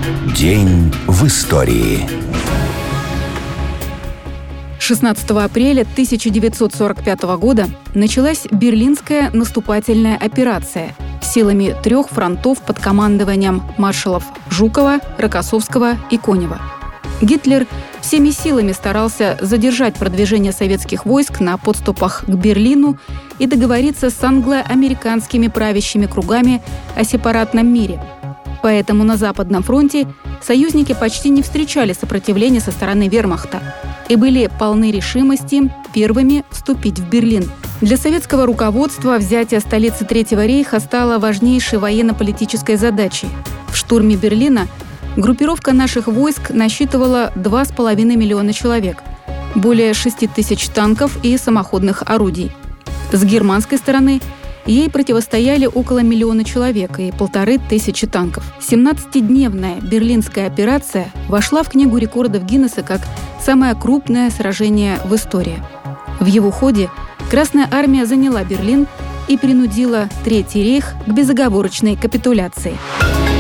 День в истории. 16 апреля 1945 года началась Берлинская наступательная операция силами 3 фронтов под командованием маршалов Жукова, Рокоссовского и Конева. Гитлер всеми силами старался задержать продвижение советских войск на подступах к Берлину и договориться с англо-американскими правящими кругами о сепаратном мире. Поэтому на Западном фронте союзники почти не встречали сопротивления со стороны вермахта и были полны решимости первыми вступить в Берлин. Для советского руководства взятие столицы Третьего рейха стало важнейшей военно-политической задачей. В штурме Берлина группировка наших войск насчитывала 2,5 миллиона человек, более 6 тысяч танков и самоходных орудий. С германской стороны ей противостояли около 1 миллиона человек и 1500 танков. 17-дневная Берлинская операция вошла в Книгу рекордов Гиннесса как самое крупное сражение в истории. В его ходе Красная армия заняла Берлин и принудила Третий рейх к безоговорочной капитуляции.